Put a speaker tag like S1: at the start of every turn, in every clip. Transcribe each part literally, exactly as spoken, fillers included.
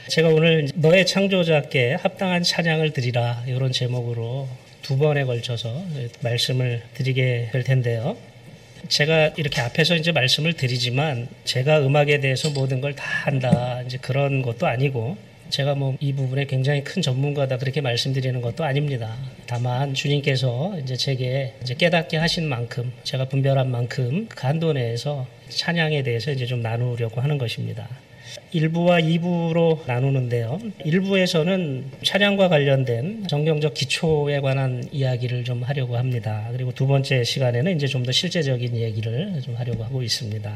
S1: 제가 오늘 너의 창조자께 합당한 찬양을 드리라 이런 제목으로 두 번에 걸쳐서 말씀을 드리게 될 텐데요. 제가 이렇게 앞에서 이제 말씀을 드리지만 제가 음악에 대해서 모든 걸 다 한다 이제 그런 것도 아니고 제가 뭐 이 부분에 굉장히 큰 전문가다 그렇게 말씀드리는 것도 아닙니다. 다만 주님께서 이제 제게 이제 깨닫게 하신 만큼 제가 분별한 만큼 그 한도 내에서 찬양에 대해서 이제 좀 나누려고 하는 것입니다. 일 부와 이 부로 나누는데요. 일 부에서는 찬양과 관련된 성경적 기초에 관한 이야기를 좀 하려고 합니다. 그리고 두 번째 시간에는 이제 좀 더 실제적인 얘기를 좀 하려고 하고 있습니다.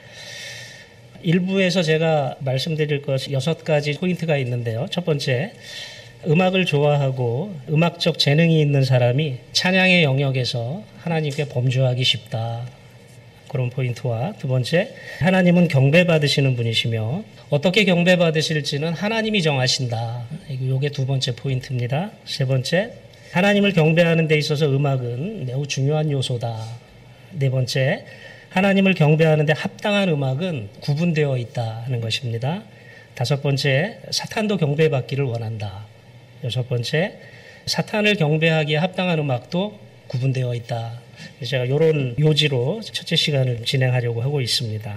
S1: 일 부에서 제가 말씀드릴 것 여섯 가지 포인트가 있는데요. 첫 번째, 음악을 좋아하고 음악적 재능이 있는 사람이 찬양의 영역에서 하나님께 범죄하기 쉽다. 그런 포인트와 두 번째, 하나님은 경배받으시는 분이시며 어떻게 경배받으실지는 하나님이 정하신다. 이게 두 번째 포인트입니다. 세 번째, 하나님을 경배하는 데 있어서 음악은 매우 중요한 요소다. 네 번째, 하나님을 경배하는 데 합당한 음악은 구분되어 있다 하는 것입니다. 다섯 번째, 사탄도 경배받기를 원한다. 여섯 번째, 사탄을 경배하기에 합당한 음악도 구분되어 있다. 제가 이런 요지로 첫째 시간을 진행하려고 하고 있습니다.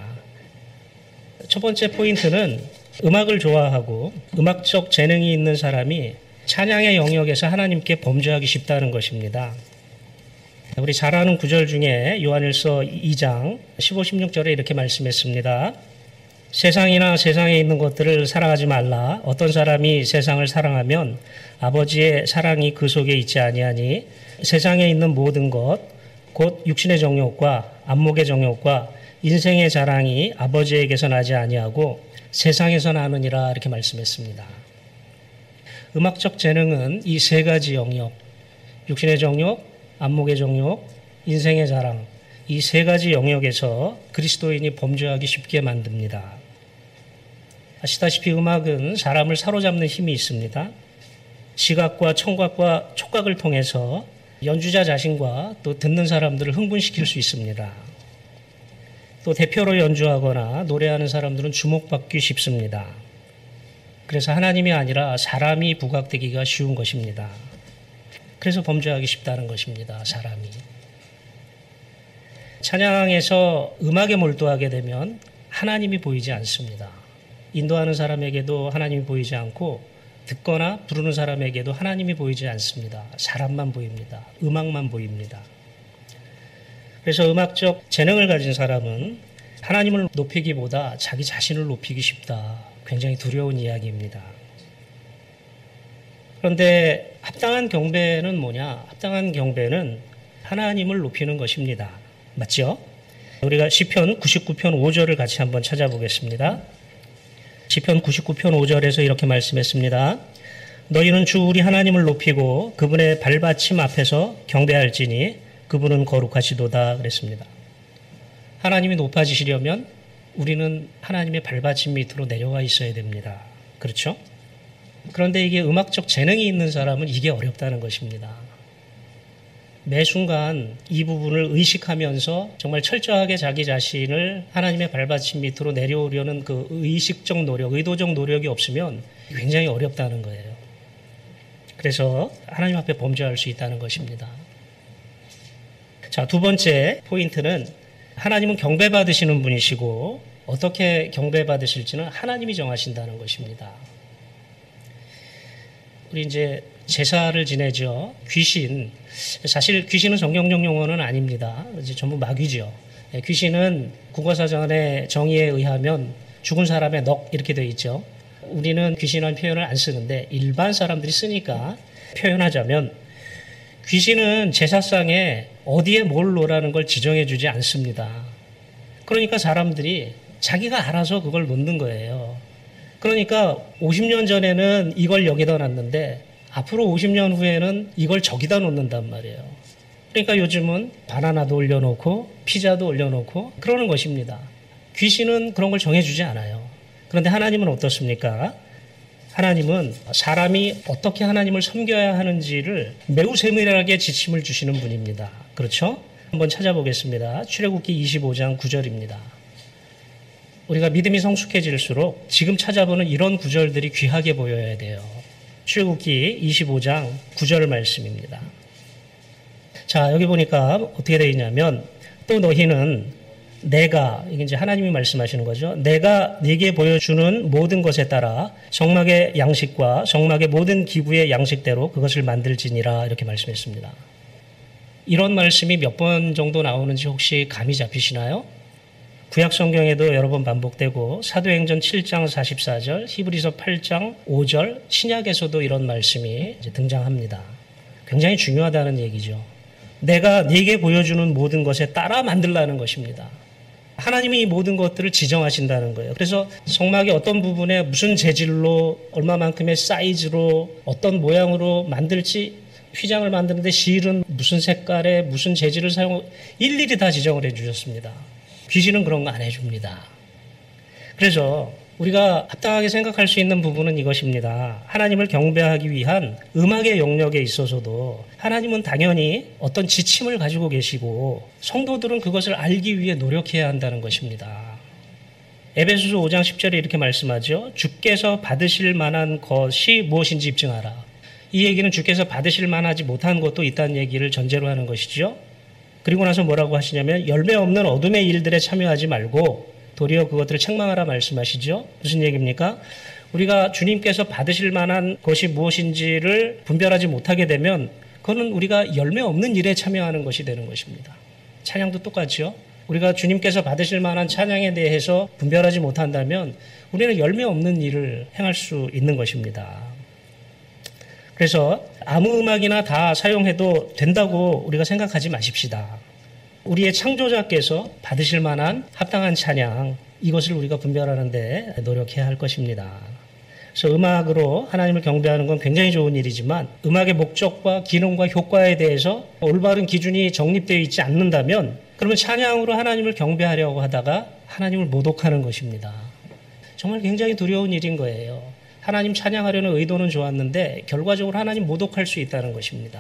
S1: 첫 번째 포인트는 음악을 좋아하고 음악적 재능이 있는 사람이 찬양의 영역에서 하나님께 범죄하기 쉽다는 것입니다. 우리 잘 아는 구절 중에 요한일서 이 장 십오, 십육 절에 이렇게 말씀했습니다. 세상이나 세상에 있는 것들을 사랑하지 말라. 어떤 사람이 세상을 사랑하면 아버지의 사랑이 그 속에 있지 아니하니 세상에 있는 모든 것, 곧 육신의 정욕과 안목의 정욕과 인생의 자랑이 아버지에게서 나지 아니하고 세상에서 나느니라 이렇게 말씀했습니다. 음악적 재능은 이 세 가지 영역, 육신의 정욕, 안목의 정욕, 인생의 자랑, 이 세 가지 영역에서 그리스도인이 범죄하기 쉽게 만듭니다. 아시다시피 음악은 사람을 사로잡는 힘이 있습니다. 시각과 청각과 촉각을 통해서 연주자 자신과 또 듣는 사람들을 흥분시킬 수 있습니다. 또 대표로 연주하거나 노래하는 사람들은 주목받기 쉽습니다. 그래서 하나님이 아니라 사람이 부각되기가 쉬운 것입니다. 그래서 범죄하기 쉽다는 것입니다. 사람이. 찬양에서 음악에 몰두하게 되면 하나님이 보이지 않습니다. 인도하는 사람에게도 하나님이 보이지 않고 듣거나 부르는 사람에게도 하나님이 보이지 않습니다. 사람만 보입니다. 음악만 보입니다. 그래서 음악적 재능을 가진 사람은 하나님을 높이기보다 자기 자신을 높이기 쉽다. 굉장히 두려운 이야기입니다. 그런데 합당한 경배는 뭐냐? 합당한 경배는 하나님을 높이는 것입니다. 맞죠? 우리가 시편 구십구 편 오 절을 같이 한번 찾아보겠습니다. 시편 구십구 편 오 절에서 이렇게 말씀했습니다. 너희는 주 우리 하나님을 높이고 그분의 발받침 앞에서 경배할지니 그분은 거룩하시도다 그랬습니다. 하나님이 높아지시려면 우리는 하나님의 발받침 밑으로 내려와 있어야 됩니다. 그렇죠? 그런데 이게 음악적 재능이 있는 사람은 이게 어렵다는 것입니다. 매 순간 이 부분을 의식하면서 정말 철저하게 자기 자신을 하나님의 발받침 밑으로 내려오려는 그 의식적 노력, 의도적 노력이 없으면 굉장히 어렵다는 거예요. 그래서 하나님 앞에 범죄할 수 있다는 것입니다. 자, 두 번째 포인트는 하나님은 경배받으시는 분이시고 어떻게 경배받으실지는 하나님이 정하신다는 것입니다. 우리 이제 제사를 지내죠. 귀신. 사실 귀신은 성경적 용어는 아닙니다. 이제 전부 마귀죠. 귀신은 국어사전의 정의에 의하면 죽은 사람의 넋 이렇게 되어 있죠. 우리는 귀신이라는 표현을 안 쓰는데 일반 사람들이 쓰니까 표현하자면 귀신은 제사상에 어디에 뭘 놓으라는 걸 지정해 주지 않습니다. 그러니까 사람들이 자기가 알아서 그걸 놓는 거예요. 그러니까 오십 년 전에는 이걸 여기다 놨는데 앞으로 오십 년 후에는 이걸 저기다 놓는단 말이에요. 그러니까 요즘은 바나나도 올려놓고 피자도 올려놓고 그러는 것입니다. 귀신은 그런 걸 정해주지 않아요. 그런데 하나님은 어떻습니까? 하나님은 사람이 어떻게 하나님을 섬겨야 하는지를 매우 세밀하게 지침을 주시는 분입니다. 그렇죠? 한번 찾아보겠습니다. 출애굽기 이십오 장 구 절입니다. 우리가 믿음이 성숙해질수록 지금 찾아보는 이런 구절들이 귀하게 보여야 돼요. 출애굽기 이십오 장 구 절 말씀입니다. 자, 여기 보니까 어떻게 되어 있냐면 또 너희는 내가, 이게 이제 하나님이 말씀하시는 거죠. 내가 네게 보여주는 모든 것에 따라 성막의 양식과 성막의 모든 기구의 양식대로 그것을 만들지니라 이렇게 말씀했습니다. 이런 말씀이 몇 번 정도 나오는지 혹시 감이 잡히시나요? 구약 성경에도 여러 번 반복되고 사도행전 칠 장 사십사 절, 히브리서 팔 장 오 절, 신약에서도 이런 말씀이 이제 등장합니다. 굉장히 중요하다는 얘기죠. 내가 네게 보여주는 모든 것에 따라 만들라는 것입니다. 하나님이 이 모든 것들을 지정하신다는 거예요. 그래서 성막의 어떤 부분에 무슨 재질로, 얼마만큼의 사이즈로, 어떤 모양으로 만들지, 휘장을 만드는데 실은 무슨 색깔에 무슨 재질을 사용하고 일일이 다 지정을 해 주셨습니다. 귀신은 그런 거 안 해줍니다. 그래서 우리가 합당하게 생각할 수 있는 부분은 이것입니다. 하나님을 경배하기 위한 음악의 영역에 있어서도 하나님은 당연히 어떤 지침을 가지고 계시고 성도들은 그것을 알기 위해 노력해야 한다는 것입니다. 에베소서 오 장 십 절에 이렇게 말씀하죠. 주께서 받으실 만한 것이 무엇인지 입증하라. 이 얘기는 주께서 받으실 만하지 못한 것도 있다는 얘기를 전제로 하는 것이죠. 그리고 나서 뭐라고 하시냐면 열매 없는 어둠의 일들에 참여하지 말고 도리어 그것들을 책망하라 말씀하시죠. 무슨 얘기입니까? 우리가 주님께서 받으실 만한 것이 무엇인지를 분별하지 못하게 되면 그거는 우리가 열매 없는 일에 참여하는 것이 되는 것입니다. 찬양도 똑같죠. 우리가 주님께서 받으실 만한 찬양에 대해서 분별하지 못한다면 우리는 열매 없는 일을 행할 수 있는 것입니다. 그래서 아무 음악이나 다 사용해도 된다고 우리가 생각하지 마십시다. 우리의 창조자께서 받으실 만한 합당한 찬양, 이것을 우리가 분별하는 데 노력해야 할 것입니다. 그래서 음악으로 하나님을 경배하는 건 굉장히 좋은 일이지만 음악의 목적과 기능과 효과에 대해서 올바른 기준이 정립되어 있지 않는다면 그러면 찬양으로 하나님을 경배하려고 하다가 하나님을 모독하는 것입니다. 정말 굉장히 두려운 일인 거예요. 하나님 찬양하려는 의도는 좋았는데 결과적으로 하나님 모독할 수 있다는 것입니다.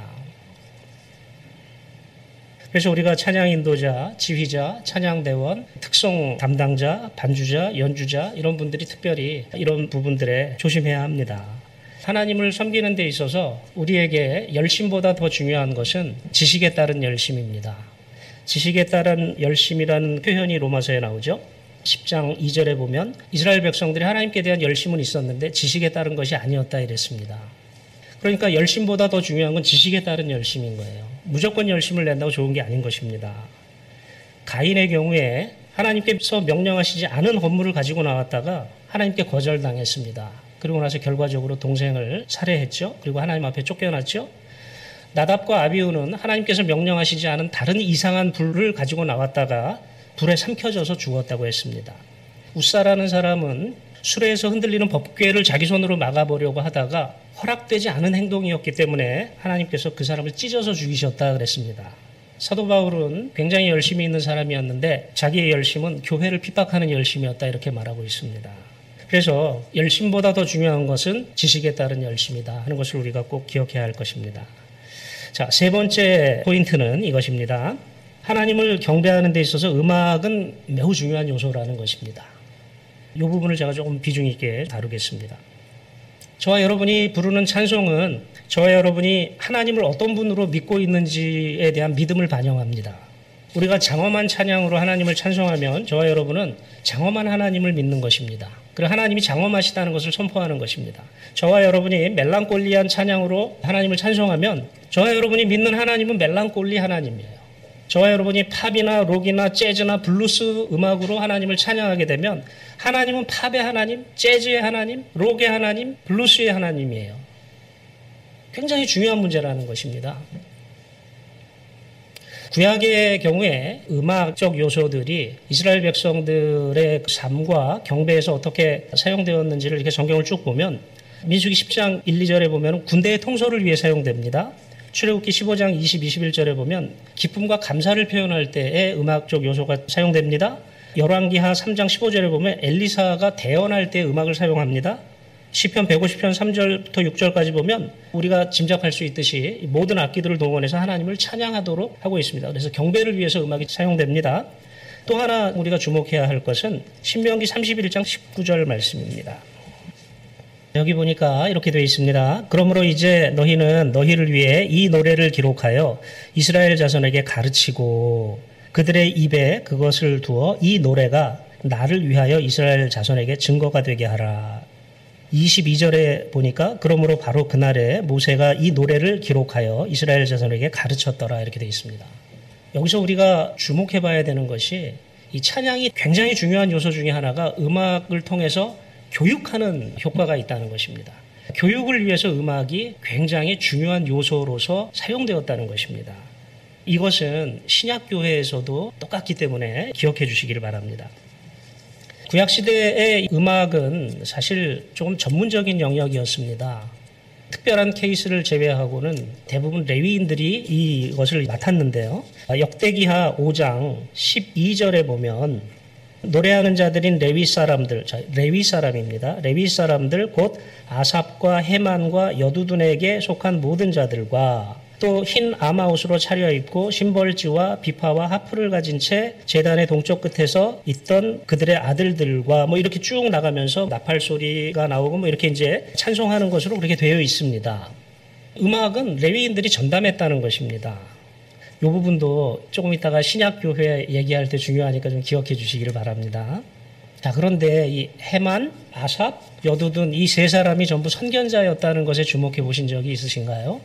S1: 그래서 우리가 찬양 인도자, 지휘자, 찬양대원, 특송 담당자, 반주자, 연주자 이런 분들이 특별히 이런 부분들에 조심해야 합니다. 하나님을 섬기는 데 있어서 우리에게 열심보다 더 중요한 것은 지식에 따른 열심입니다. 지식에 따른 열심이라는 표현이 로마서에 나오죠. 십 장 이 절에 보면 이스라엘 백성들이 하나님께 대한 열심은 있었는데 지식에 따른 것이 아니었다 이랬습니다. 그러니까 열심보다 더 중요한 건 지식에 따른 열심인 거예요. 무조건 열심을 낸다고 좋은 게 아닌 것입니다. 가인의 경우에 하나님께서 명령하시지 않은 헌물을 가지고 나왔다가 하나님께 거절당했습니다. 그리고 나서 결과적으로 동생을 살해했죠. 그리고 하나님 앞에 쫓겨났죠. 나답과 아비후는 하나님께서 명령하시지 않은 다른 이상한 불을 가지고 나왔다가 불에 삼켜져서 죽었다고 했습니다. 웃사라는 사람은 수레에서 흔들리는 법궤를 자기 손으로 막아보려고 하다가 허락되지 않은 행동이었기 때문에 하나님께서 그 사람을 찢어서 죽이셨다 그랬습니다. 사도 바울은 굉장히 열심히 있는 사람이었는데 자기의 열심은 교회를 핍박하는 열심이었다 이렇게 말하고 있습니다. 그래서 열심보다 더 중요한 것은 지식에 따른 열심이다 하는 것을 우리가 꼭 기억해야 할 것입니다. 자, 세 번째 포인트는 이것입니다. 하나님을 경배하는 데 있어서 음악은 매우 중요한 요소라는 것입니다. 이 부분을 제가 조금 비중 있게 다루겠습니다. 저와 여러분이 부르는 찬송은 저와 여러분이 하나님을 어떤 분으로 믿고 있는지에 대한 믿음을 반영합니다. 우리가 장엄한 찬양으로 하나님을 찬송하면 저와 여러분은 장엄한 하나님을 믿는 것입니다. 그리고 하나님이 장엄하시다는 것을 선포하는 것입니다. 저와 여러분이 멜랑콜리한 찬양으로 하나님을 찬송하면 저와 여러분이 믿는 하나님은 멜랑콜리 하나님이에요. 저와 여러분이 팝이나 록이나 재즈나 블루스 음악으로 하나님을 찬양하게 되면 하나님은 팝의 하나님, 재즈의 하나님, 록의 하나님, 블루스의 하나님이에요. 굉장히 중요한 문제라는 것입니다. 구약의 경우에 음악적 요소들이 이스라엘 백성들의 삶과 경배에서 어떻게 사용되었는지를 이렇게 성경을 쭉 보면 민수기 십 장 일, 이 절에 보면 군대의 통솔을 위해 사용됩니다. 출애굽기 십오 장 이십, 이십일 절에 보면 기쁨과 감사를 표현할 때에 음악적 요소가 사용됩니다. 열왕기하 삼 장 십오 절에 보면 엘리사가 대언할 때 음악을 사용합니다. 시편 백오십 편 삼 절부터 육 절까지 보면 우리가 짐작할 수 있듯이 모든 악기들을 동원해서 하나님을 찬양하도록 하고 있습니다. 그래서 경배를 위해서 음악이 사용됩니다. 또 하나 우리가 주목해야 할 것은 신명기 삼십일 장 십구 절 말씀입니다. 여기 보니까 이렇게 되어 있습니다. 그러므로 이제 너희는 너희를 위해 이 노래를 기록하여 이스라엘 자손에게 가르치고 그들의 입에 그것을 두어 이 노래가 나를 위하여 이스라엘 자손에게 증거가 되게 하라. 이십이 절에 보니까 그러므로 바로 그날에 모세가 이 노래를 기록하여 이스라엘 자손에게 가르쳤더라 이렇게 되어 있습니다. 여기서 우리가 주목해 봐야 되는 것이 이 찬양이 굉장히 중요한 요소 중에 하나가 음악을 통해서 교육하는 효과가 있다는 것입니다. 교육을 위해서 음악이 굉장히 중요한 요소로서 사용되었다는 것입니다. 이것은 신약교회에서도 똑같기 때문에 기억해 주시기를 바랍니다. 구약시대의 음악은 사실 조금 전문적인 영역이었습니다. 특별한 케이스를 제외하고는 대부분 레위인들이 이것을 맡았는데요. 역대기하 오 장 십이 절에 보면 노래하는 자들인 레위 사람들, 레위 사람입니다. 레위 사람들 곧 아삽과 헤만과 여두둔에게 속한 모든 자들과 또 흰 아마옷으로 차려입고 심벌지와 비파와 하프를 가진 채 제단의 동쪽 끝에서 있던 그들의 아들들과 뭐 이렇게 쭉 나가면서 나팔 소리가 나오고 뭐 이렇게 이제 찬송하는 것으로 그렇게 되어 있습니다. 음악은 레위인들이 전담했다는 것입니다. 이 부분도 조금 이따가 신약교회 얘기할 때 중요하니까 좀 기억해 주시기를 바랍니다. 자, 그런데 이 헤만, 아삽, 여두둔 이 세 사람이 전부 선견자였다는 것에 주목해 보신 적이 있으신가요?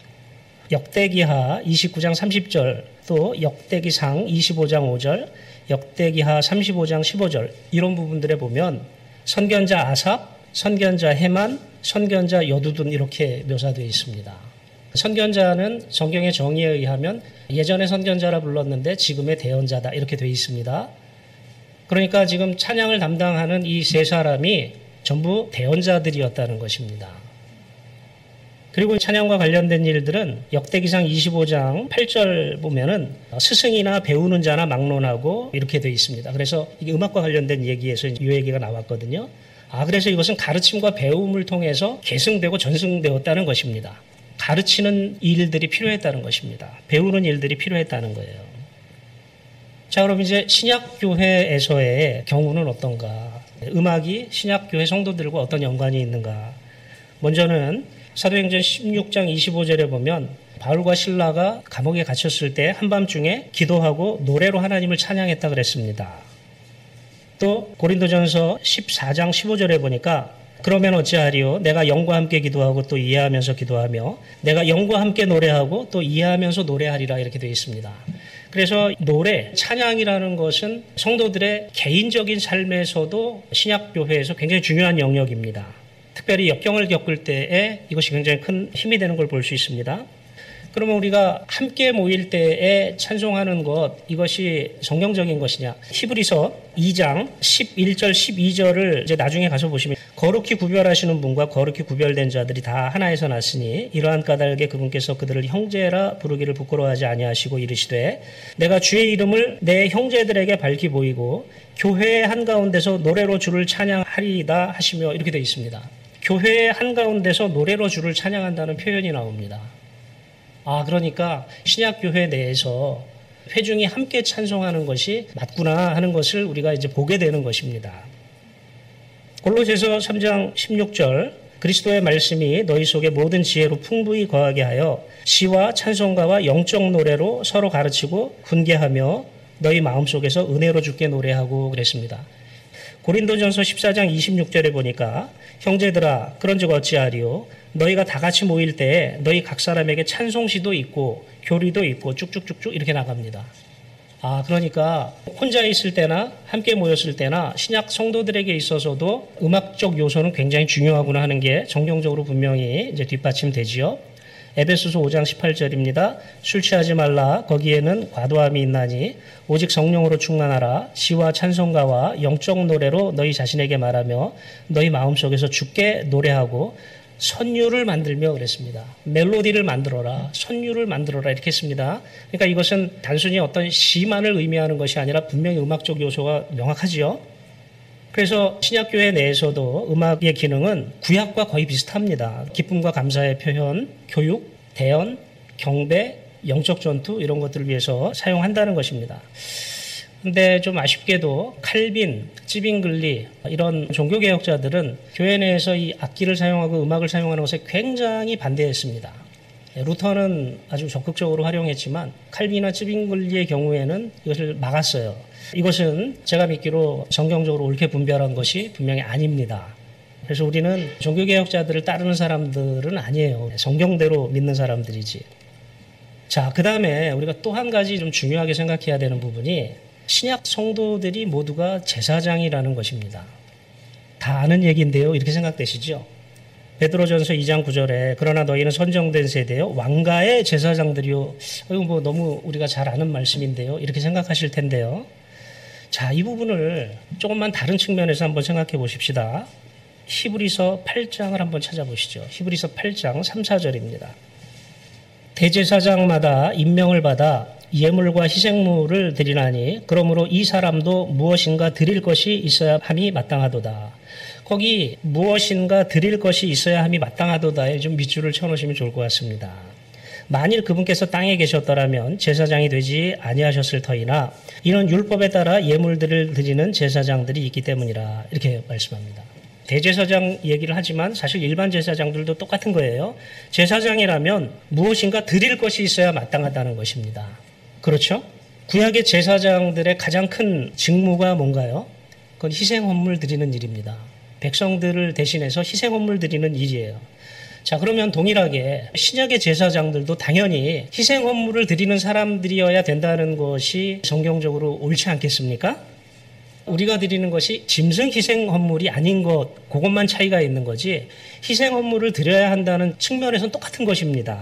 S1: 역대기하 이십구 장 삼십 절, 또 역대기상 이십오 장 오 절, 역대기하 삼십오 장 십오 절 이런 부분들에 보면 선견자 아삽, 선견자 헤만, 선견자 여두둔 이렇게 묘사되어 있습니다. 선견자는 성경의 정의에 의하면 예전에 선견자라 불렀는데 지금의 대언자다 이렇게 되어 있습니다. 그러니까 지금 찬양을 담당하는 이 세 사람이 전부 대언자들이었다는 것입니다. 그리고 찬양과 관련된 일들은 역대기상 이십오 장 팔 절 보면은 스승이나 배우는 자나 막론하고 이렇게 되어 있습니다. 그래서 이게 음악과 관련된 얘기에서 이 얘기가 나왔거든요. 아, 그래서 이것은 가르침과 배움을 통해서 계승되고 전승되었다는 것입니다. 가르치는 일들이 필요했다는 것입니다. 배우는 일들이 필요했다는 거예요. 자, 그럼 이제 신약교회에서의 경우는 어떤가? 음악이 신약교회 성도들과 어떤 연관이 있는가? 먼저는 사도행전 십육 장 이십오 절에 보면 바울과 실라가 감옥에 갇혔을 때 한밤중에 기도하고 노래로 하나님을 찬양했다 그랬습니다. 또 고린도전서 십사 장 십오 절에 보니까 그러면 어찌하리요? 내가 영과 함께 기도하고 또 이해하면서 기도하며 내가 영과 함께 노래하고 또 이해하면서 노래하리라 이렇게 되어 있습니다. 그래서 노래, 찬양이라는 것은 성도들의 개인적인 삶에서도 신약교회에서 굉장히 중요한 영역입니다. 특별히 역경을 겪을 때에 이것이 굉장히 큰 힘이 되는 걸 볼 수 있습니다. 그러면 우리가 함께 모일 때에 찬송하는 것, 이것이 성경적인 것이냐? 히브리서 이 장 십일 절 십이 절을 이제 나중에 가서 보시면 거룩히 구별하시는 분과 거룩히 구별된 자들이 다 하나에서 났으니 이러한 까닭에 그분께서 그들을 형제라 부르기를 부끄러워하지 아니하시고 이르시되 내가 주의 이름을 내 형제들에게 밝히 보이고 교회의 한가운데서 노래로 주를 찬양하리이다 하시며 이렇게 되어 있습니다. 교회의 한가운데서 노래로 주를 찬양한다는 표현이 나옵니다. 아, 그러니까 신약교회 내에서 회중이 함께 찬송하는 것이 맞구나 하는 것을 우리가 이제 보게 되는 것입니다. 골로새서 삼 장 십육 절 그리스도의 말씀이 너희 속에 모든 지혜로 풍부히 거하게 하여 시와 찬송가와 영적 노래로 서로 가르치고 훈계하며 너희 마음속에서 은혜로 주께 노래하고 그랬습니다. 고린도전서 십사 장 이십육 절에 보니까 형제들아 그런즉 어찌하리요? 너희가 다 같이 모일 때 너희 각 사람에게 찬송시도 있고 교리도 있고 쭉쭉쭉쭉 이렇게 나갑니다. 아, 그러니까 혼자 있을 때나 함께 모였을 때나 신약 성도들에게 있어서도 음악적 요소는 굉장히 중요하구나 하는 게 정경적으로 분명히 이제 뒷받침되지요. 에베소서 오 장 십팔 절입니다. 술 취하지 말라 거기에는 과도함이 있나니 오직 성령으로 충만하라 시와 찬송가와 영적 노래로 너희 자신에게 말하며 너희 마음속에서 주께 노래하고 선율을 만들며 그랬습니다. 멜로디를 만들어라, 선율을 만들어라 이렇게 했습니다. 그러니까 이것은 단순히 어떤 시만을 의미하는 것이 아니라 분명히 음악적 요소가 명확하지요. 그래서 신약교회 내에서도 음악의 기능은 구약과 거의 비슷합니다. 기쁨과 감사의 표현, 교육, 대언, 경배, 영적 전투 이런 것들을 위해서 사용한다는 것입니다. 근데 좀 아쉽게도 칼빈, 찌빙글리 이런 종교개혁자들은 교회 내에서 이 악기를 사용하고 음악을 사용하는 것에 굉장히 반대했습니다. 루터는 아주 적극적으로 활용했지만 칼빈이나 찌빙글리의 경우에는 이것을 막았어요. 이것은 제가 믿기로 성경적으로 옳게 분별한 것이 분명히 아닙니다. 그래서 우리는 종교개혁자들을 따르는 사람들은 아니에요. 성경대로 믿는 사람들이지. 자, 그 다음에 우리가 또 한 가지 좀 중요하게 생각해야 되는 부분이 신약 성도들이 모두가 제사장이라는 것입니다. 다 아는 얘기인데요. 이렇게 생각되시죠? 베드로전서 이 장 구 절에 그러나 너희는 선정된 세대요 왕가의 제사장들이요. 이거 뭐 너무 우리가 잘 아는 말씀인데요. 이렇게 생각하실 텐데요. 자, 이 부분을 조금만 다른 측면에서 한번 생각해 보십시다. 히브리서 팔 장을 한번 찾아보시죠. 히브리서 팔 장 삼, 사 절입니다. 대제사장마다 임명을 받아 예물과 희생물을 드리나니 그러므로 이 사람도 무엇인가 드릴 것이 있어야 함이 마땅하도다. 거기 무엇인가 드릴 것이 있어야 함이 마땅하도다에 좀 밑줄을 쳐놓으시면 좋을 것 같습니다. 만일 그분께서 땅에 계셨더라면 제사장이 되지 아니하셨을 터이나 이는 율법에 따라 예물들을 드리는 제사장들이 있기 때문이라 이렇게 말씀합니다. 대제사장 얘기를 하지만 사실 일반 제사장들도 똑같은 거예요. 제사장이라면 무엇인가 드릴 것이 있어야 마땅하다는 것입니다. 그렇죠? 구약의 제사장들의 가장 큰 직무가 뭔가요? 그건 희생헌물 드리는 일입니다. 백성들을 대신해서 희생헌물 드리는 일이에요. 자, 그러면 동일하게 신약의 제사장들도 당연히 희생헌물을 드리는 사람들이어야 된다는 것이 성경적으로 옳지 않겠습니까? 우리가 드리는 것이 짐승 희생 헌물이 아닌 것, 그것만 차이가 있는 거지 희생 헌물을 드려야 한다는 측면에서는 똑같은 것입니다.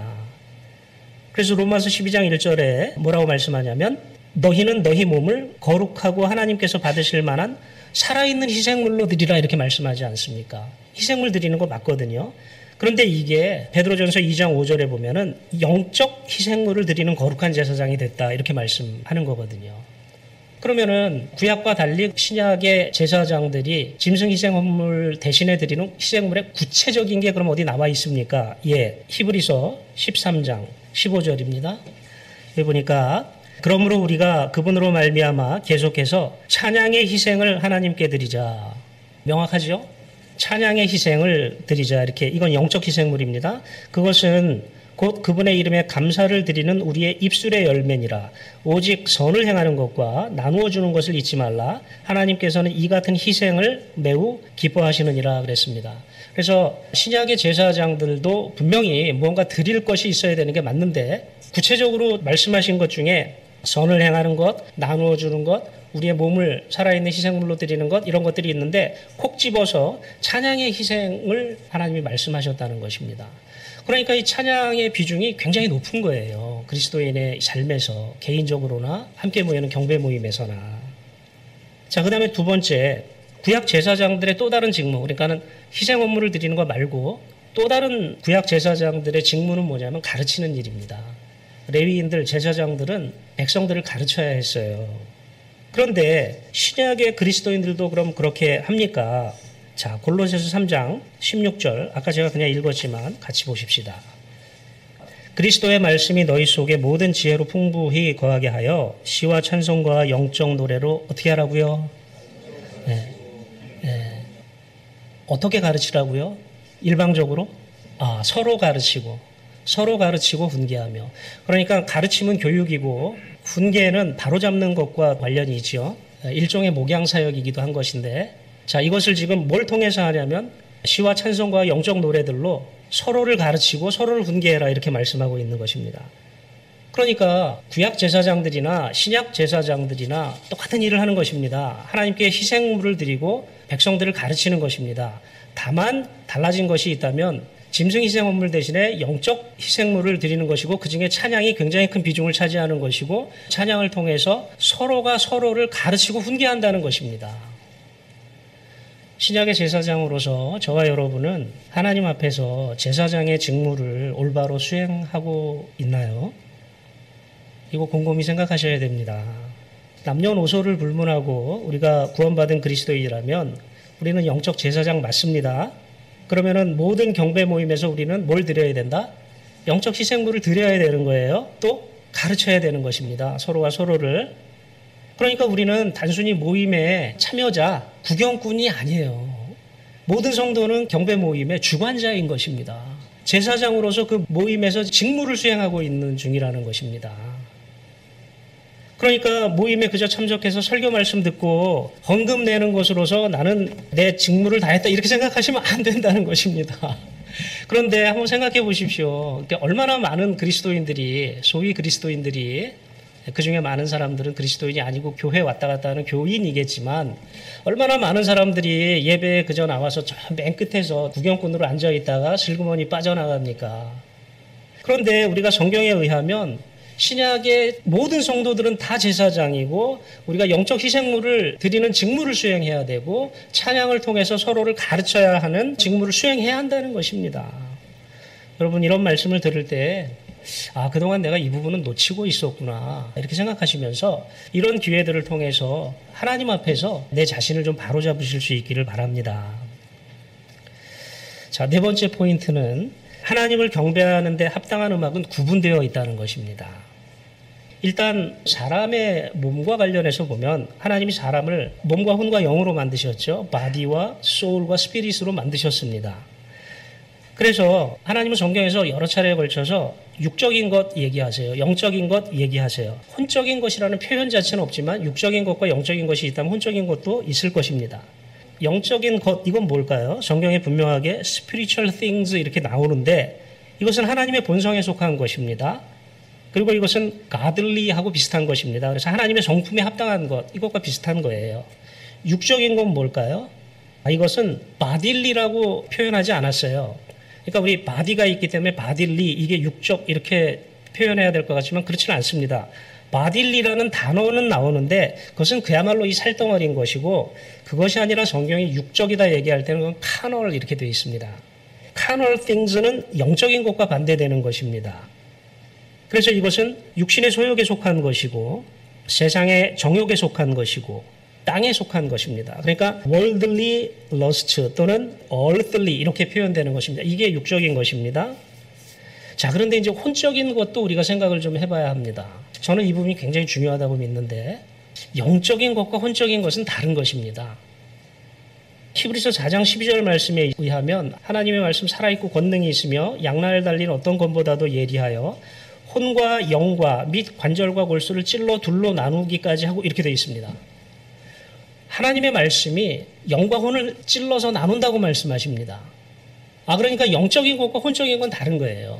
S1: 그래서 로마서 십이 장 일 절에 뭐라고 말씀하냐면 너희는 너희 몸을 거룩하고 하나님께서 받으실 만한 살아있는 희생물로 드리라 이렇게 말씀하지 않습니까? 희생물 드리는 거 맞거든요. 그런데 이게 베드로전서 이 장 오 절에 보면은 영적 희생물을 드리는 거룩한 제사장이 됐다 이렇게 말씀하는 거거든요. 그러면은 구약과 달리 신약의 제사장들이 짐승 희생 헌물 대신에 드리는 희생물의 구체적인 게 그럼 어디 나와 있습니까? 예, 히브리서 십삼 장 십오 절입니다. 여기 보니까 그러므로 우리가 그분으로 말미암아 계속해서 찬양의 희생을 하나님께 드리자. 명확하죠? 찬양의 희생을 드리자. 이렇게 이건 영적 희생물입니다. 그것은 곧 그분의 이름에 감사를 드리는 우리의 입술의 열매니라. 오직 선을 행하는 것과 나누어 주는 것을 잊지 말라. 하나님께서는 이 같은 희생을 매우 기뻐하시느니라 그랬습니다. 그래서 신약의 제사장들도 분명히 무언가 드릴 것이 있어야 되는 게 맞는데 구체적으로 말씀하신 것 중에 선을 행하는 것, 나누어 주는 것, 우리의 몸을 살아있는 희생물로 드리는 것 이런 것들이 있는데 콕 집어서 찬양의 희생을 하나님이 말씀하셨다는 것입니다. 그러니까 이 찬양의 비중이 굉장히 높은 거예요. 그리스도인의 삶에서 개인적으로나 함께 모이는 경배 모임에서나. 자, 그 다음에 두 번째 구약 제사장들의 또 다른 직무, 그러니까는 희생 헌물을 드리는 것 말고 또 다른 구약 제사장들의 직무는 뭐냐면 가르치는 일입니다. 레위인들, 제사장들은 백성들을 가르쳐야 했어요. 그런데 신약의 그리스도인들도 그럼 그렇게 합니까? 자, 골로새서 삼 장 십육 절, 아까 제가 그냥 읽었지만 같이 보십시다. 그리스도의 말씀이 너희 속에 모든 지혜로 풍부히 거하게 하여 시와 찬송과 영적 노래로 어떻게 하라고요? 네. 네. 어떻게 가르치라고요? 일방적으로? 아, 서로 가르치고 서로 가르치고 훈계하며. 그러니까 가르침은 교육이고 훈계는 바로잡는 것과 관련이 있죠. 일종의 목양사역이기도 한 것인데, 자, 이것을 지금 뭘 통해서 하냐면 시와 찬송과 영적 노래들로 서로를 가르치고 서로를 훈계해라 이렇게 말씀하고 있는 것입니다. 그러니까 구약 제사장들이나 신약 제사장들이나 똑같은 일을 하는 것입니다. 하나님께 희생물을 드리고 백성들을 가르치는 것입니다. 다만 달라진 것이 있다면 짐승 희생헌물 대신에 영적 희생물을 드리는 것이고 그중에 찬양이 굉장히 큰 비중을 차지하는 것이고 찬양을 통해서 서로가 서로를 가르치고 훈계한다는 것입니다. 신약의 제사장으로서 저와 여러분은 하나님 앞에서 제사장의 직무를 올바로 수행하고 있나요? 이거 곰곰이 생각하셔야 됩니다. 남녀노소를 불문하고 우리가 구원받은 그리스도인이라면 우리는 영적 제사장 맞습니다. 그러면은 모든 경배 모임에서 우리는 뭘 드려야 된다? 영적 희생물을 드려야 되는 거예요. 또 가르쳐야 되는 것입니다. 서로가 서로를. 그러니까 우리는 단순히 모임의 참여자, 구경꾼이 아니에요. 모든 성도는 경배 모임의 주관자인 것입니다. 제사장으로서 그 모임에서 직무를 수행하고 있는 중이라는 것입니다. 그러니까 모임에 그저 참석해서 설교 말씀 듣고 헌금 내는 것으로서 나는 내 직무를 다했다 이렇게 생각하시면 안 된다는 것입니다. 그런데 한번 생각해 보십시오. 그러니까 얼마나 많은 그리스도인들이, 소위 그리스도인들이, 그중에 많은 사람들은 그리스도인이 아니고 교회 왔다 갔다 하는 교인이겠지만 얼마나 많은 사람들이 예배에 그저 나와서 저 맨 끝에서 구경꾼으로 앉아있다가 슬그머니 빠져나갑니까? 그런데 우리가 성경에 의하면 신약의 모든 성도들은 다 제사장이고 우리가 영적 희생물을 드리는 직무를 수행해야 되고 찬양을 통해서 서로를 가르쳐야 하는 직무를 수행해야 한다는 것입니다. 여러분 이런 말씀을 들을 때 아, 그동안 내가 이 부분은 놓치고 있었구나 이렇게 생각하시면서 이런 기회들을 통해서 하나님 앞에서 내 자신을 좀 바로잡으실 수 있기를 바랍니다. 자, 네 번째 포인트는 하나님을 경배하는 데 합당한 음악은 구분되어 있다는 것입니다. 일단 사람의 몸과 관련해서 보면 하나님이 사람을 몸과 혼과 영으로 만드셨죠. 바디와 소울과 스피릿으로 만드셨습니다. 그래서 하나님은 성경에서 여러 차례에 걸쳐서 육적인 것 얘기하세요. 영적인 것 얘기하세요. 혼적인 것이라는 표현 자체는 없지만 육적인 것과 영적인 것이 있다면 혼적인 것도 있을 것입니다. 영적인 것 이건 뭘까요? 성경에 분명하게 spiritual things 이렇게 나오는데 이것은 하나님의 본성에 속한 것입니다. 그리고 이것은 godly하고 비슷한 것입니다. 그래서 하나님의 성품에 합당한 것 이것과 비슷한 거예요. 육적인 건 뭘까요? 아, 이것은 bodilly라고 표현하지 않았어요. 그러니까 우리 바디가 있기 때문에 바딜리 이게 육적 이렇게 표현해야 될 것 같지만 그렇지는 않습니다. 바딜리라는 단어는 나오는데 그것은 그야말로 이 살덩어리인 것이고 그것이 아니라 성경이 육적이다 얘기할 때는 그건 carnal 이렇게 되어 있습니다. carnal things는 영적인 것과 반대되는 것입니다. 그래서 이것은 육신의 소욕에 속한 것이고 세상의 정욕에 속한 것이고 땅에 속한 것입니다. 그러니까 worldly lust 또는 earthly 이렇게 표현되는 것입니다. 이게 육적인 것입니다. 자, 그런데 이제 혼적인 것도 우리가 생각을 좀 해봐야 합니다. 저는 이 부분이 굉장히 중요하다고 믿는데 영적인 것과 혼적인 것은 다른 것입니다. 히브리서 사 장 십이 절 말씀에 의하면 하나님의 말씀 살아있고 권능이 있으며 양날을 달린 어떤 검보다도 예리하여 혼과 영과 및 관절과 골수를 찔러 둘로 나누기까지 하고 이렇게 되어 있습니다. 하나님의 말씀이 영과 혼을 찔러서 나눈다고 말씀하십니다. 아, 그러니까 영적인 것과 혼적인 건 다른 거예요.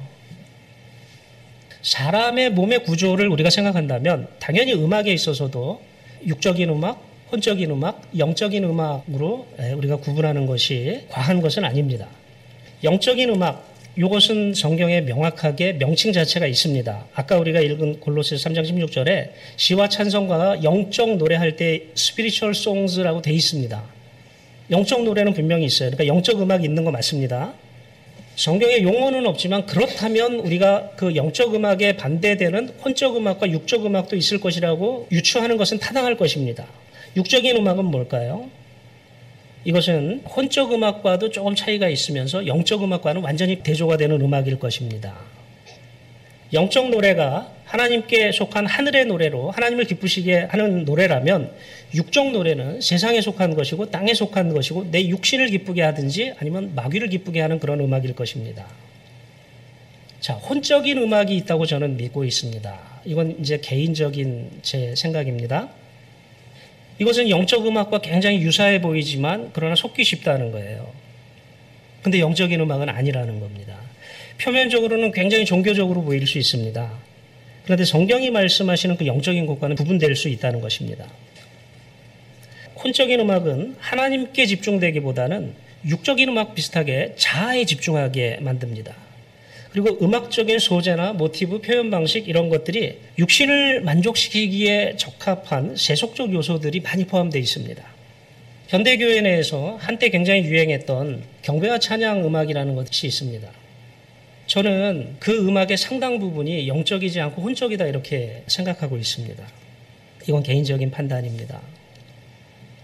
S1: 사람의 몸의 구조를 우리가 생각한다면 당연히 음악에 있어서도 육적인 음악, 혼적인 음악, 영적인 음악으로 우리가 구분하는 것이 과한 것은 아닙니다. 영적인 음악, 이것은 성경에 명확하게 명칭 자체가 있습니다. 아까 우리가 읽은 골로새서 삼 장 십육 절에 시와 찬송가가 영적 노래할 때 spiritual songs라고 돼 있습니다. 영적 노래는 분명히 있어요. 그러니까 영적 음악이 있는 거 맞습니다. 성경에 용어는 없지만 그렇다면 우리가 그 영적 음악에 반대되는 혼적 음악과 육적 음악도 있을 것이라고 유추하는 것은 타당할 것입니다. 육적인 음악은 뭘까요? 이것은 혼적 음악과도 조금 차이가 있으면서 영적 음악과는 완전히 대조가 되는 음악일 것입니다. 영적 노래가 하나님께 속한 하늘의 노래로 하나님을 기쁘시게 하는 노래라면 육적 노래는 세상에 속한 것이고 땅에 속한 것이고 내 육신을 기쁘게 하든지 아니면 마귀를 기쁘게 하는 그런 음악일 것입니다. 자, 혼적인 음악이 있다고 저는 믿고 있습니다. 이건 이제 개인적인 제 생각입니다. 이것은 영적 음악과 굉장히 유사해 보이지만 그러나 속기 쉽다는 거예요. 근데 영적인 음악은 아니라는 겁니다. 표면적으로는 굉장히 종교적으로 보일 수 있습니다. 그런데 성경이 말씀하시는 그 영적인 것과는 구분될 수 있다는 것입니다. 혼적인 음악은 하나님께 집중되기보다는 육적인 음악 비슷하게 자아에 집중하게 만듭니다. 그리고 음악적인 소재나 모티브, 표현 방식 이런 것들이 육신을 만족시키기에 적합한 세속적 요소들이 많이 포함되어 있습니다. 현대교회 내에서 한때 굉장히 유행했던 경배와 찬양 음악이라는 것이 있습니다. 저는 그 음악의 상당 부분이 영적이지 않고 혼적이다 이렇게 생각하고 있습니다. 이건 개인적인 판단입니다.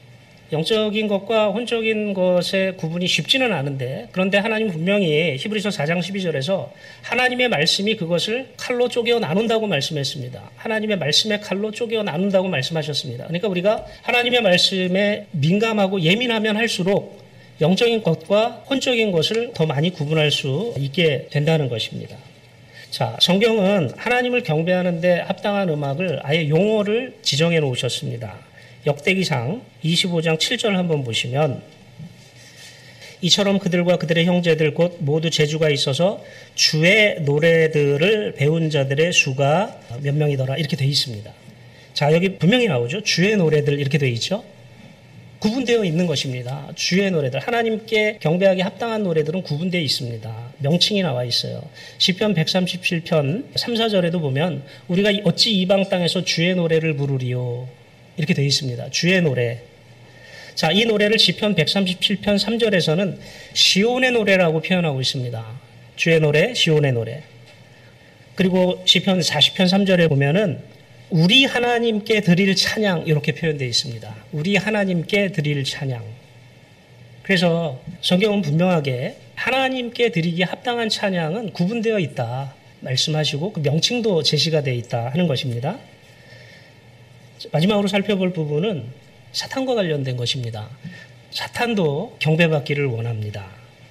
S1: 영적인 것과 혼적인 것의 구분이 쉽지는 않은데, 그런데 하나님 분명히 히브리서 사 장 십이 절에서 하나님의 말씀이 그것을 칼로 쪼개어 나눈다고 말씀했습니다. 하나님의 말씀의 칼로 쪼개어 나눈다고 말씀하셨습니다. 그러니까 우리가 하나님의 말씀에 민감하고 예민하면 할수록 영적인 것과 혼적인 것을 더 많이 구분할 수 있게 된다는 것입니다. 자, 성경은 하나님을 경배하는 데 합당한 음악을 아예 용어를 지정해 놓으셨습니다. 역대기상 이십오 장 칠 절 한번 보시면, 이처럼 그들과 그들의 형제들 곧 모두 재주가 있어서 주의 노래들을 배운 자들의 수가 몇 명이더라, 이렇게 되어 있습니다. 자, 여기 분명히 나오죠. 주의 노래들 이렇게 되어 있죠. 구분되어 있는 것입니다. 주의 노래들, 하나님께 경배하기 합당한 노래들은 구분되어 있습니다. 명칭이 나와 있어요. 시편 백삼십칠 편 삼, 사 절에도 보면 우리가 어찌 이방 땅에서 주의 노래를 부르리요, 이렇게 되어 있습니다. 주의 노래. 자, 이 노래를 시편 백삼십칠 편 삼 절에서는 시온의 노래라고 표현하고 있습니다. 주의 노래, 시온의 노래. 그리고 시편 사십 편 삼 절에 보면은 우리 하나님께 드릴 찬양, 이렇게 표현되어 있습니다. 우리 하나님께 드릴 찬양. 그래서 성경은 분명하게 하나님께 드리기 합당한 찬양은 구분되어 있다 말씀하시고, 그 명칭도 제시가 되어 있다 하는 것입니다. 마지막으로 살펴볼 부분은 사탄과 관련된 것입니다. 사탄도 경배받기를 원합니다.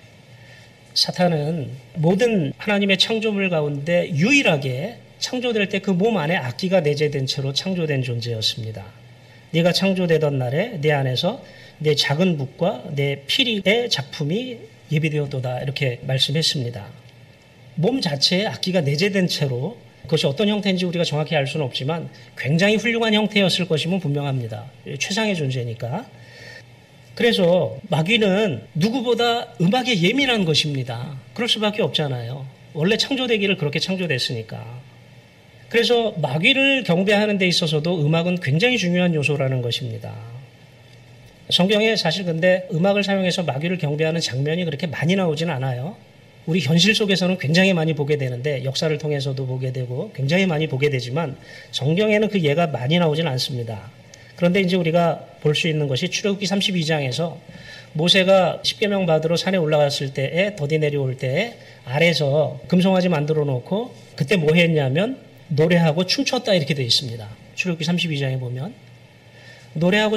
S1: 사탄은 모든 하나님의 창조물 가운데 유일하게 창조될 때 그 몸 안에 악기가 내재된 채로 창조된 존재였습니다. 네가 창조되던 날에 내 안에서 내 작은 붓과 내 피리의 작품이 예비되었도다, 이렇게 말씀했습니다. 몸 자체에 악기가 내재된 채로, 그것이 어떤 형태인지 우리가 정확히 알 수는 없지만 굉장히 훌륭한 형태였을 것임은 분명합니다. 최상의 존재니까. 그래서 마귀는 누구보다 음악에 예민한 것입니다. 그럴 수밖에 없잖아요. 원래 창조되기를 그렇게 창조됐으니까. 그래서 마귀를 경배하는 데 있어서도 음악은 굉장히 중요한 요소라는 것입니다. 성경에 사실 근데 음악을 사용해서 마귀를 경배하는 장면이 그렇게 많이 나오진 않아요. 우리 현실 속에서는 굉장히 많이 보게 되는데, 역사를 통해서도 보게 되고 굉장히 많이 보게 되지만 성경에는 그 예가 많이 나오진 않습니다. 그런데 이제 우리가 볼 수 있는 것이 출애굽기 삼십이 장에서 모세가 십계명 받으러 산에 올라갔을 때에, 더디 내려올 때에 아래에서 금송아지 만들어 놓고 그때 뭐 했냐면 노래하고 춤췄다, 이렇게 되어 있습니다. 출애굽기 삼십이 장에 보면 노래하고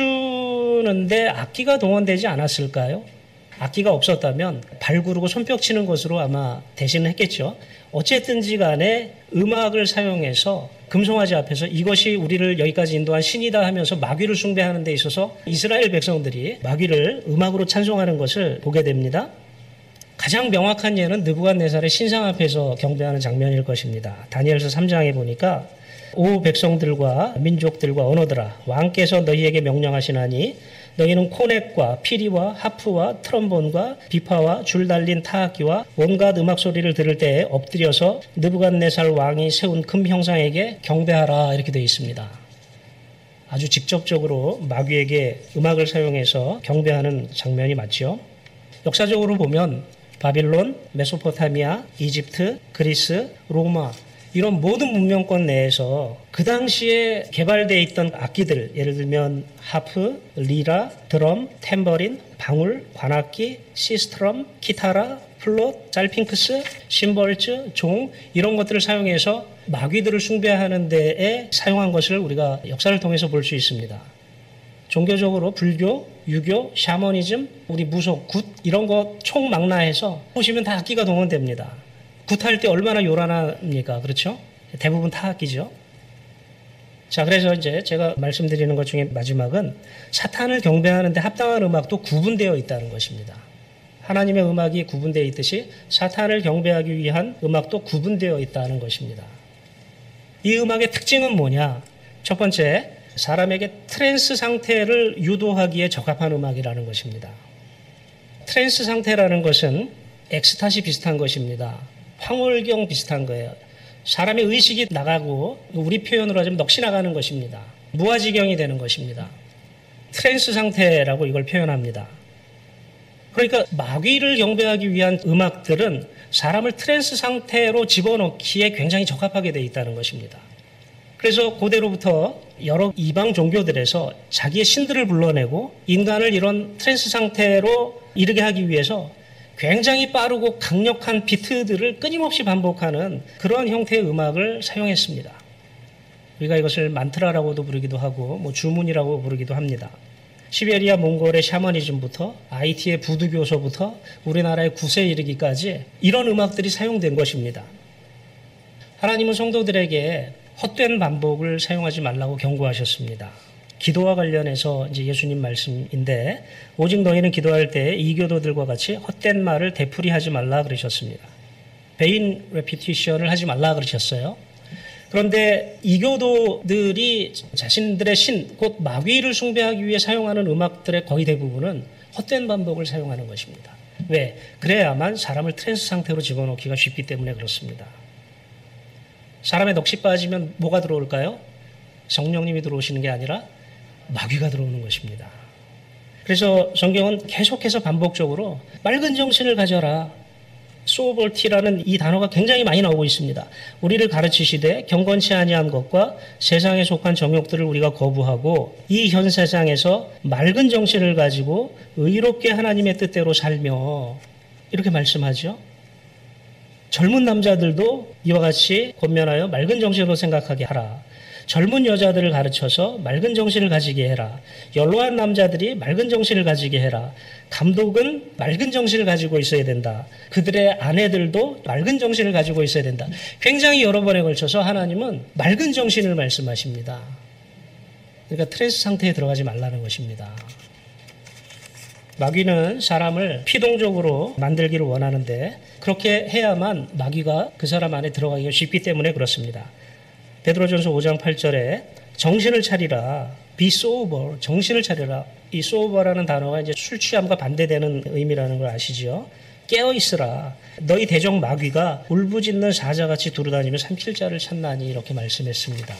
S1: 춤추는데 악기가 동원되지 않았을까요? 악기가 없었다면 발구르고 손뼉 치는 것으로 아마 대신을 했겠죠. 어쨌든지 간에 음악을 사용해서 금송아지 앞에서 이것이 우리를 여기까지 인도한 신이다 하면서 마귀를 숭배하는 데 있어서 이스라엘 백성들이 마귀를 음악으로 찬송하는 것을 보게 됩니다. 가장 명확한 예는 느부갓네살의 신상 앞에서 경배하는 장면일 것입니다. 다니엘서 삼 장에 보니까 오 백성들과 민족들과 언어들아, 왕께서 너희에게 명령하시나니 너희는 코넥과 피리와 하프와 트럼본과 비파와 줄 달린 타악기와 온갖 음악 소리를 들을 때에 엎드려서 느부갓네살 왕이 세운 금 형상에게 경배하라, 이렇게 되어 있습니다. 아주 직접적으로 마귀에게 음악을 사용해서 경배하는 장면이 맞죠. 역사적으로 보면 바빌론, 메소포타미아, 이집트, 그리스, 로마, 이런 모든 문명권 내에서 그 당시에 개발되어 있던 악기들, 예를 들면 하프, 리라, 드럼, 탬버린, 방울, 관악기, 시스트럼, 기타라, 플롯, 짤핑크스, 심벌즈, 종, 이런 것들을 사용해서 마귀들을 숭배하는 데에 사용한 것을 우리가 역사를 통해서 볼 수 있습니다. 종교적으로 불교, 유교, 샤머니즘, 우리 무속, 굿, 이런 거 총망라해서 보시면 다 악기가 동원됩니다. 굿할 때 얼마나 요란합니까? 그렇죠? 대부분 타악기죠. 자, 그래서 이제 제가 말씀드리는 것 중에 마지막은 사탄을 경배하는데 합당한 음악도 구분되어 있다는 것입니다. 하나님의 음악이 구분되어 있듯이 사탄을 경배하기 위한 음악도 구분되어 있다는 것입니다. 이 음악의 특징은 뭐냐? 첫 번째, 사람에게 트랜스 상태를 유도하기에 적합한 음악이라는 것입니다. 트랜스 상태라는 것은 엑스타시 비슷한 것입니다. 황홀경 비슷한 거예요. 사람의 의식이 나가고, 우리 표현으로 하자면 넋이 나가는 것입니다. 무아지경이 되는 것입니다. 트랜스 상태라고 이걸 표현합니다. 그러니까 마귀를 경배하기 위한 음악들은 사람을 트랜스 상태로 집어넣기에 굉장히 적합하게 되어 있다는 것입니다. 그래서 고대로부터 여러 이방 종교들에서 자기의 신들을 불러내고 인간을 이런 트랜스 상태로 이르게 하기 위해서 굉장히 빠르고 강력한 비트들을 끊임없이 반복하는 그러한 형태의 음악을 사용했습니다. 우리가 이것을 만트라라고도 부르기도 하고 뭐 주문이라고 부르기도 합니다. 시베리아 몽골의 샤머니즘부터 아이티의 부두 교서부터 우리나라의 굿에 이르기까지 이런 음악들이 사용된 것입니다. 하나님은 성도들에게 헛된 반복을 사용하지 말라고 경고하셨습니다. 기도와 관련해서 이제 예수님 말씀인데 오직 너희는 기도할 때 이교도들과 같이 헛된 말을 되풀이하지 말라 그러셨습니다. 베인 레피티션을 하지 말라 그러셨어요. 그런데 이교도들이 자신들의 신, 곧 마귀를 숭배하기 위해 사용하는 음악들의 거의 대부분은 헛된 반복을 사용하는 것입니다. 왜? 그래야만 사람을 트랜스 상태로 집어넣기가 쉽기 때문에 그렇습니다. 사람의 넋이 빠지면 뭐가 들어올까요? 성령님이 들어오시는 게 아니라 마귀가 들어오는 것입니다. 그래서 성경은 계속해서 반복적으로 맑은 정신을 가져라. 소버티라는 이 단어가 굉장히 많이 나오고 있습니다. 우리를 가르치시되 경건치 아니한 것과 세상에 속한 정욕들을 우리가 거부하고 이 현 세상에서 맑은 정신을 가지고 의롭게 하나님의 뜻대로 살며 이렇게 말씀하죠. 젊은 남자들도 이와 같이 권면하여 맑은 정신으로 생각하게 하라. 젊은 여자들을 가르쳐서 맑은 정신을 가지게 해라. 연로한 남자들이 맑은 정신을 가지게 해라. 감독은 맑은 정신을 가지고 있어야 된다. 그들의 아내들도 맑은 정신을 가지고 있어야 된다. 굉장히 여러 번에 걸쳐서 하나님은 맑은 정신을 말씀하십니다. 그러니까 트랜스 상태에 들어가지 말라는 것입니다. 마귀는 사람을 피동적으로 만들기를 원하는데 그렇게 해야만 마귀가 그 사람 안에 들어가기가 쉽기 때문에 그렇습니다. 베드로전서 오 장 팔 절에 정신을 차리라. be sober. 정신을 차리라. 이 sober라는 단어가 이제 술 취함과 반대되는 의미라는 걸 아시죠? 깨어 있으라. 너희 대적 마귀가 울부짖는 사자같이 두루다니며 삼킬 자를 찾나니 이렇게 말씀했습니다.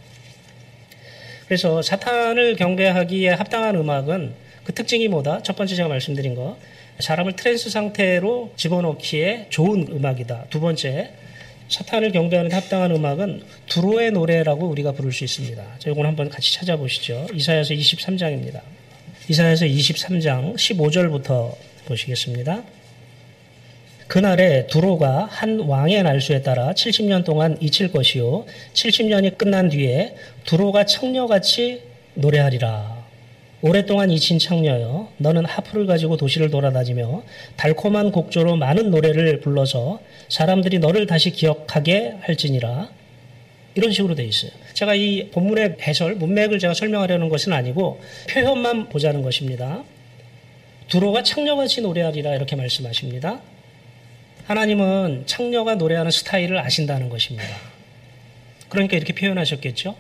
S1: 그래서 사탄을 경배하기에 합당한 음악은 그 특징이 뭐다? 첫 번째 제가 말씀드린 거. 사람을 트랜스 상태로 집어넣기에 좋은 음악이다. 두 번째, 사탄을 경배하는 데 합당한 음악은 두로의 노래라고 우리가 부를 수 있습니다. 자, 이건 한번 같이 찾아보시죠. 이사야서 이십삼 장입니다. 이사야서 이십삼 장 십오 절부터 보시겠습니다. 그날에 두로가 한 왕의 날수에 따라 칠십 년 동안 잊힐 것이요 칠십 년이 끝난 뒤에 두로가 창녀같이 노래하리라. 오랫동안 잊힌 창녀여, 너는 하프를 가지고 도시를 돌아다니며 달콤한 곡조로 많은 노래를 불러서 사람들이 너를 다시 기억하게 할지니라. 이런 식으로 되어 있어요. 제가 이 본문의 해설, 문맥을 제가 설명하려는 것은 아니고 표현만 보자는 것입니다. 두로가 창녀같이 노래하리라 이렇게 말씀하십니다. 하나님은 창녀가 노래하는 스타일을 아신다는 것입니다. 그러니까 이렇게 표현하셨겠죠.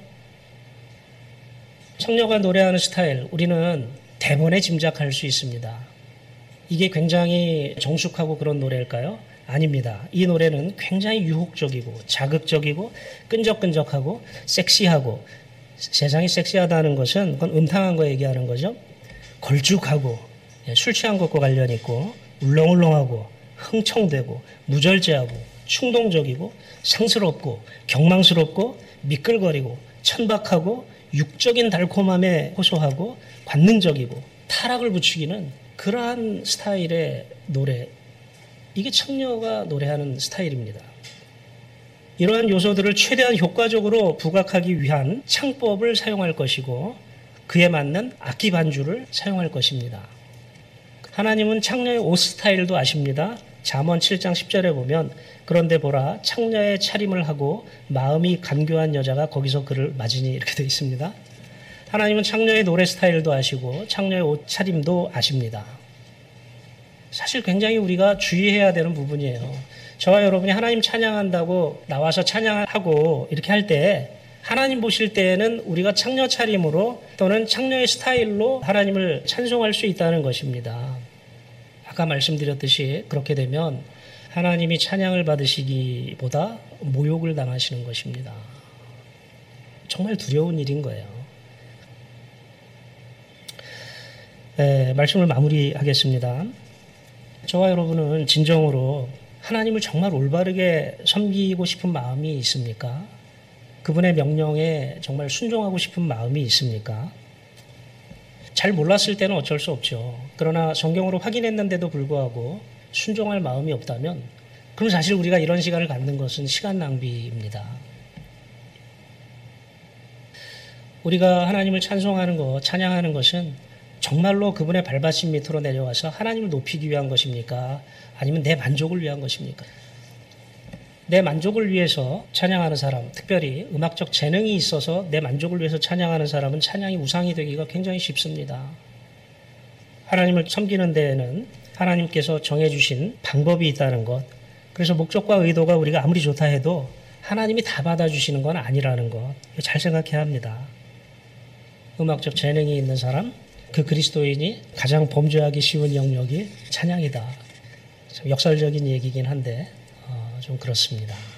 S1: 창녀가 노래하는 스타일, 우리는 대본에 짐작할 수 있습니다. 이게 굉장히 정숙하고 그런 노래일까요? 아닙니다. 이 노래는 굉장히 유혹적이고 자극적이고 끈적끈적하고 섹시하고, 세상이 섹시하다는 것은 그건 음탕한 거 얘기하는 거죠. 걸쭉하고 술 취한 것과 관련이 있고 울렁울렁하고 흥청대고 무절제하고 충동적이고 상스럽고 경망스럽고 미끌거리고 천박하고 육적인 달콤함에 호소하고 관능적이고 타락을 부추기는 그러한 스타일의 노래, 이게 창녀가 노래하는 스타일입니다. 이러한 요소들을 최대한 효과적으로 부각하기 위한 창법을 사용할 것이고 그에 맞는 악기 반주를 사용할 것입니다. 하나님은 창녀의 옷 스타일도 아십니다. 잠언 칠 장 십 절에 보면 그런데 보라 창녀의 차림을 하고 마음이 간교한 여자가 거기서 그를 맞으니 이렇게 되어 있습니다. 하나님은 창녀의 노래 스타일도 아시고 창녀의 옷 차림도 아십니다. 사실 굉장히 우리가 주의해야 되는 부분이에요. 저와 여러분이 하나님 찬양한다고 나와서 찬양하고 이렇게 할 때 하나님 보실 때에는 우리가 창녀 차림으로 또는 창녀의 스타일로 하나님을 찬송할 수 있다는 것입니다. 아까 말씀드렸듯이 그렇게 되면 하나님이 찬양을 받으시기보다 모욕을 당하시는 것입니다. 정말 두려운 일인 거예요. 네, 말씀을 마무리하겠습니다. 저와 여러분은 진정으로 하나님을 정말 올바르게 섬기고 싶은 마음이 있습니까? 그분의 명령에 정말 순종하고 싶은 마음이 있습니까? 잘 몰랐을 때는 어쩔 수 없죠. 그러나 성경으로 확인했는데도 불구하고 순종할 마음이 없다면 그럼 사실 우리가 이런 시간을 갖는 것은 시간 낭비입니다. 우리가 하나님을 찬송하는 것, 찬양하는 것은 정말로 그분의 발받침 밑으로 내려와서 하나님을 높이기 위한 것입니까? 아니면 내 만족을 위한 것입니까? 내 만족을 위해서 찬양하는 사람, 특별히 음악적 재능이 있어서 내 만족을 위해서 찬양하는 사람은 찬양이 우상이 되기가 굉장히 쉽습니다. 하나님을 섬기는 데에는 하나님께서 정해주신 방법이 있다는 것, 그래서 목적과 의도가 우리가 아무리 좋다 해도 하나님이 다 받아주시는 건 아니라는 것, 잘 생각해야 합니다. 음악적 재능이 있는 사람, 그 그리스도인이 가장 범죄하기 쉬운 영역이 찬양이다. 좀 역설적인 얘기긴 한데 어, 좀 그렇습니다.